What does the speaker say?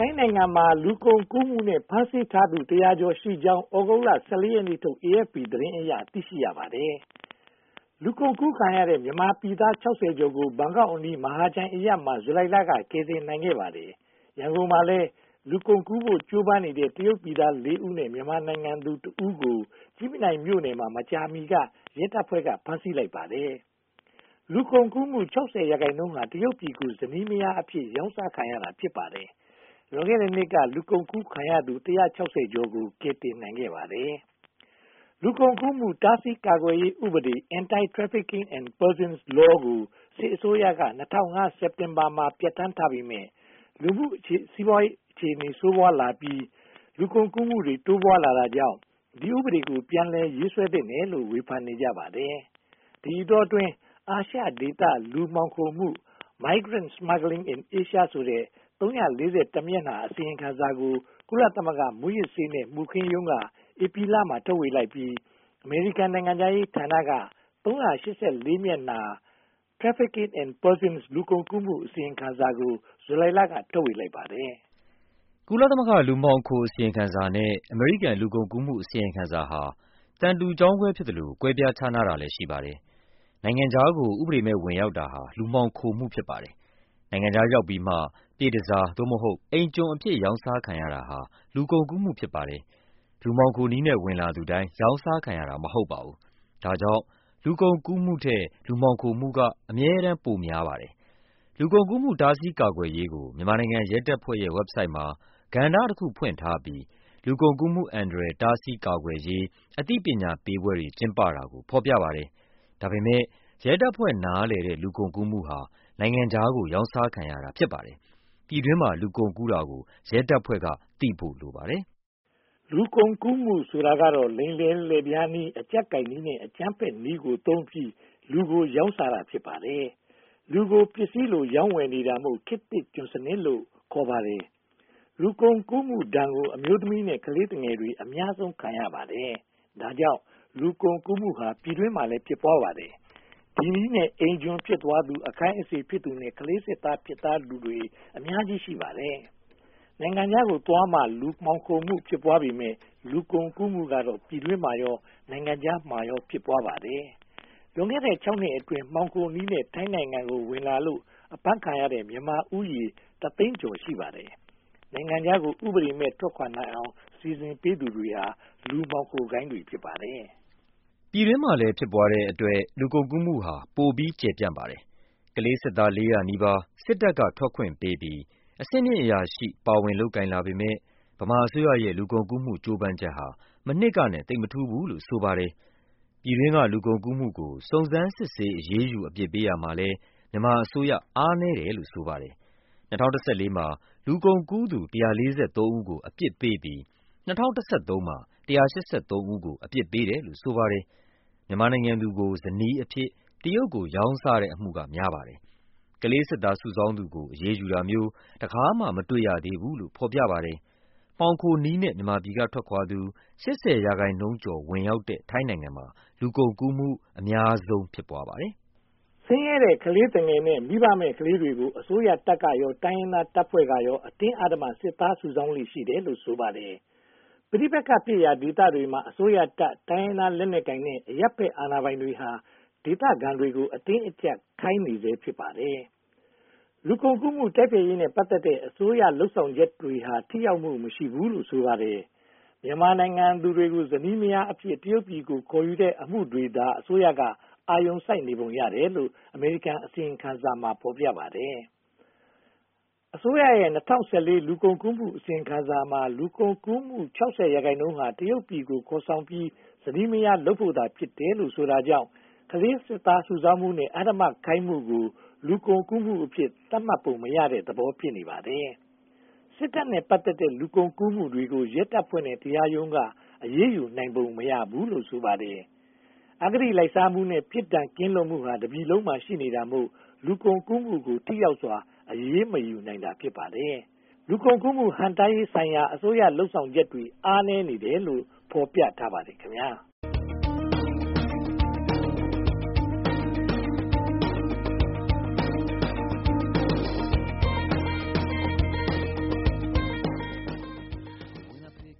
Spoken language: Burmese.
ထိုင်းနိုင်ငံမှာလူကုန်ကူးမှုနဲ့ဖမ်းဆီးထားသူ100ကျော်ရှိကြောင်းဩဂုတ်လ14ရက်နေ့ထုတ် AFP သတင်းအရသိရှိရပါတယ်။လူကုန်ကူးခံရတဲ့မြန်မာပြည်သား60ကျော်ကိုဘန်ကောက်အနီးမဟာချိုင်အရပ်မှာဇူလိုင်လကကယ်ဆယ်နိုင်ခဲ့ပါတယ်။ရန်ကုန်မှာလည်းလူကုန်ကူးဖို့ကြိုးပမ်းနေတဲ့တရုတ်ပြည်သား4ဦးနဲ့မြန်မာနိုင်ငံသူ2ဦးကိုကြည့်မြနိုင်မြို့နယ်မှာမကြာမီကရဲတပ်ဖွဲ့ကဖမ်းဆီးလိုက်ပါတယ်။လူကုန်ကူးမှု60%ဟာတရုတ်ပြည်ကိုဇနီးမယားအဖြစ်ရောင်းစားခံရတာဖြစ်ပါတယ်။လွန်ခဲ့တဲ့နှစ်ကလူကုန်ကူးခံရသူ160ကျော်ကိုကယ်တင်နိုင်ခဲ့ပါတယ်။လူကုန်ကူးမှုတားဆီးကာကွယ်ရေးဥပဒေ Anti-Trafficking in Persons Law ကိုစစ်အစိုးရက2005စက်တင်ဘာမှာပြဋ္ဌာန်းထားပေမဲ့လူမှုစီးပွားရေးအခြေအနေဆိုးဝါးလာပြီးလူကုန်ကူးမှုတွေတိုးပွားလာတာကြောင့်ဒီဥပဒေကိုပြန်လည်ရေးဆွဲသင့်တယ်လို့ဝေဖန်နေကြပါတယ်။ဒီအတောအတွင်းအာရှဒေသလူမှောင်ခိုမှု Migrant Smuggling in Asia ဆိုတဲ့341မျက်နှာအစီရင်ခံစာကိုကုလသမဂ္ဂမူရစ်ဆေးနဲ့မှုခင်းရုံးကဧပြီလမှာထုတ်ဝေလိုက်ပြီးအမေရိကန်နိုင်ငံသားရေးဌာနက384မျက်နှာ Trafficking in Persons လူကုန်ကူးမှုအစီရင်ခံစာကိုဇူလိုင်လကထုတ်ဝေလိုက်ပါတယ်။ကုလသမဂ္ဂလူမှောင်ခိုအစီရင်ခံစာနဲ့အမေရိကန်လူကုန်ကူးမှုအစီရင်ခံစာဟာတန်တူကြောင်းခွဲဖြစ်သလိုကွဲပြားခြားနားတာလည်းရှိပါတယ်။နိုင်ငံခြားကိုဥပဒေမဲ့ဝင်ရောက်တာဟာလူမှောင်ခိုမှုဖြစ်ပါတယ်။နိုင်ငံခြားရောက်ပြီးမှပြည်တစားသို့မဟုတ်အိမ်ကျွန်အဖြစ်ရောင်းစားခံရတာဟာလူကုန်ကူးမှုဖြစ်ပါတယ်။လူမှောင်ခိုနည်းနဲ့ဝင်လာသူတိုင်းရောင်းစားခံရတာမဟုတ်ပါဘူး။ဒါကြောင့်လူကုန်ကူးမှုထက်လူမှောင်ခိုမှုကအမြဲတမ်းပိုများပါတယ်။လူကုန်ကူးမှုတားဆီးကာကွယ်ရေးကိုမြန်မာနိုင်ငံရဲတပ်ဖွဲ့ရဲ့ website မှာကဏ္ဍတစ်ခုဖွင့်ထားပြီးလူကုန်ကူးမှုအန္တရာယ်တားဆီးကာကွယ်ရေးအသိပညာပေးပွဲတွေကျင်းပတာကိုဖော်ပြပါတယ်။ဒါပေမဲ့ရဲတပ်ဖွဲ့နားလည်တဲ့လူကုန်ကူးမှုဟာနိုင်ငံခြားကိုရောင်းစားခံရတာဖြစ်ပါတယ်။ပြည်တွင်းမှာလူကုန်ကူးတာကိုရဲတပ်ဖွဲ့ကသိဖို့လိုပါတယ်။လူကုန်ကူးမှုဆိုတာကတော့လိမ်လည်လက်ပြားနည်းအကြပ်ကိုင်နည်းနဲ့အကြမ်းဖက်နည်းကိုသုံးပြီးလူကိုရောင်းစားတာဖြစ်ပါတယ်။လူကိုပစ္စည်းလိုရောင်းဝယ်နေတာမို့ခေတ်သစ်ကျွန်စနစ်လို့ခေါ်ပါတယ်။လူကုန်ကူးမှုဒဏ်ကိုအမျိုးသမီးနဲ့ကလေးငယ်တွေအများဆုံးခံရပါတယ်။ဒါကြောင့်လူကုန်ကူးမှုဟာပြည်တွင်းမှာလည်းဖြစ်ပွားပါတယ်။ဒီနည်းနဲ့အိမ်ကျွန်ဖြစ်သွားသူအခိုင်းအစေဖြစ်သူနဲ့ကလေးစစ်သားဖြစ်သားလူတွေအများကြီးရှိပါတယ်။နိုင်ငံခြားကိုသွားမှလူမှောင်ခိုမှုဖြစ်ပွားပေမဲ့လူကုန်ကူးမှုကတော့ပြည်တွင်းမှာရောနိုင်ငံခြားမှာရောဖြစ်ပွားပါတယ်။လွန်ခဲ့တဲ့6နှစ်အတွင်းမှောင်ခိုနည်းနဲ့ထိုင်းနိုင်ငံကိုဝင်လာလို့အဖမ်းခံရတဲ့မြန်မာဥယေတသိန်းကျော်ရှိပါတယ်။နိုင်ငံခြားကိုဥပဒေမဲ့ထွက်ခွာနိုင်အောင်စီစဉ်ပေးသူတွေဟာလူမှောင်ခိုဂိုဏ်းတွေဖြစ်ပါတယ်။ပြည်တွင်းမှာလည်းဖြစ်ပွားတဲ့အတွက်လူကုန်ကူးမှုဟာပိုပြီးကျယ်ပြန့်ပါတယ်။ကလေးစစ်သား400နီးပါးစစ်တပ်ကထွက်ခွင့်ပေးပြီးအဆင့်မြင့်အရာရှိပါဝင်လုပ်ကိုင်လာပေမဲ့ဗမာအစိုးရရဲ့လူကုန်ကူးမှုကြိုးပမ်းချက်ဟာမနှစ်ကနဲ့သိပ်မထူးဘူးလို့ဆိုပါတယ်။ပြည်တွင်းကလူကုန်ကူးမှုကိုစုံစမ်းစစ်ဆေးအရေးယူအပြစ်ပေးရမှာလည်းမြန်မာအစိုးရအားနည်းတယ်လို့ဆိုပါတယ်။2014မှာလူကုန်ကူးသူ143ဦးကိုအပြစ်ပေးပြီး2013မှာ183ဦးကိုအပြစ်ပေးတယ်လို့ဆိုပါတယ်။မြန်မာနိုင်ငံသူကိုဇနီးအဖြစ်တရုတ်ကိုရောင်းစားတဲ့အမှုကများပါတယ်။ကလေးစစ်သားစုဆောင်းသူကိုအရေးယူတာမျိုးတခါမှမတွေ့ရသေးဘူးလို့ဖော်ပြပါတယ်။မှောင်ခိုနည်းနဲ့မြန်မာပြည်ကထွက်ခွာသူ80%ကျော်ဝင်ရောက်တဲ့ထိုင်းနိုင်ငံမှာလူကုန်ကူးမှုအများဆုံးဖြစ်ပွားပါတယ်။ဆင်းရဲတဲ့ကလေးငယ်နဲ့မိဘမဲ့ကလေးတွေကိုအစိုးရတပ်ကရောတိုင်းရင်းသားတပ်ဖွဲ့ကရောအတင်းအဓမ္မစစ်သားစုဆောင်းလိရှိတယ်လို့ဆိုပါတယ်။ပဋိပက္ခဖြစ်ရာဒေသတွေမှာအစိုးရတပ်တိုင်းရင်းသားလက်နက်ကိုင်နဲ့အရပ်ဖက်အာဏာပိုင်တွေဟာဒေသခံတွေကိုအတင်းအကျပ်ခိုင်းနေစေဖြစ်ပါတယ်။လူကုန်ကူးမှုတိုက်ဖျက်ရေးနဲ့ပတ်သက်တဲ့အစိုးရလှုပ်ဆောင်ချက်တွေဟာထိရောက်မှုမရှိဘူးလို့ဆိုပါတယ်။မြန်မာနိုင်ငံသူတွေကိုဇနီးမယားအဖြစ်တရုတ်ပြည်ကိုခေါ်ယူတဲ့အမှုတွေသာအစိုးရကအာရုံစိုက်နေပုံရတယ်လို့အမေရိကန်အစီရင်ခံစာမှာဖော်ပြပါတယ်။အစိုးရရဲ့2014လူကုန်ကူးမှုအစီရင်ခံစာမှာလူကုန်ကူးမှု60%ဟာတရုတ်ပြည်ကိုခေါ်ဆောင်ပြီးဇနီးမယားလုပ်ဖို့သာဖြစ်တယ်လို့ဆိုတာကြောင့်ကလေးစစ်သားစုဆောင်းမှုနဲ့အဓမ္မခိုင်းမှုကိုလူကုန်ကူးမှုအဖြစ်သတ်မှတ်ပုံမရတဲ့သဘောဖြစ်နေပါတယ်။စစ်တပ်နဲ့ပတ်သက်တဲ့လူကုန်ကူးမှုတွေကိုရဲတပ်ဖွဲ့နဲ့တရားရုံးကအရေးယူနိုင်ပုံမရဘူးလို့ဆိုပါတယ်။အဂတိလိုက်စားမှုနဲ့ပြစ်ဒဏ်ကင်းလွတ်မှုဟာတပြည်လုံးမှာရှိနေတာမို့လူကုန်ကူးမှုကိုထိရောက်စွာအရေးမယူနိုင်တာဖြစ်ပါတယ်။လူကုန်ကူးမှုဟန့်တားရေးဆိုင်ရာအစိုးရလှုပ်ဆောင်ချက်တွေအားနည်းနေတယ်လို့ဖော်ပြထားပါတယ်ခင်ဗျာ။